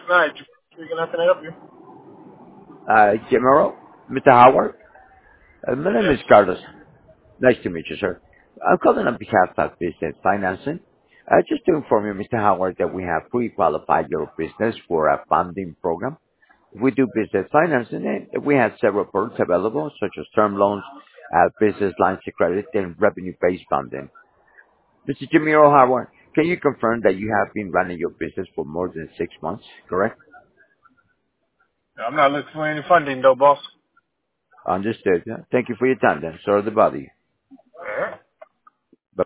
Right. Speaking, how can I help you? General, Mr. Howard. My name Yes. is Carlos. Nice to meet you, sir. I'm calling on behalf of Business Financing. Just to inform you, Mr. Howard, that we have pre-qualified your business for a funding program. We do business financing, and we have several products available, such as term loans, business lines of credit, and revenue-based funding. Mr. Jimmy Howard, can you confirm that you have been running your business for more than 6 months, correct? I'm not looking for any funding, though, boss. Understood. Thank you for your time, then. Sorry to bother you. All right.